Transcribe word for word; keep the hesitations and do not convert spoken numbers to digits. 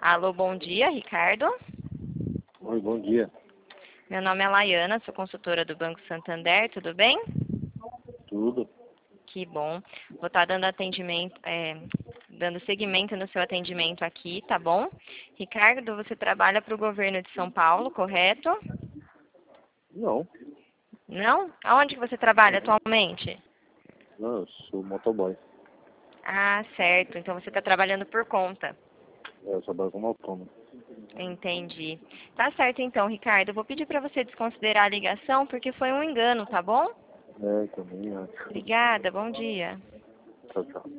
Alô, bom dia, Ricardo. Oi, bom dia. Meu nome é Laiana, sou consultora do Banco Santander, tudo bem? Tudo? Que bom. Vou estar dando atendimento, é, dando seguimento no seu atendimento aqui, tá bom? Ricardo, você trabalha para o governo de São Paulo, correto? Não. Não? Aonde que você trabalha atualmente? Não, eu sou motoboy. Ah, certo. Então você está trabalhando por conta. É, eu trabalho como autônomo. Entendi. Tá certo então, Ricardo. Eu vou pedir para você desconsiderar a ligação porque foi um engano, tá bom? É, também acho. Obrigada, bom dia. Tchau, tchau.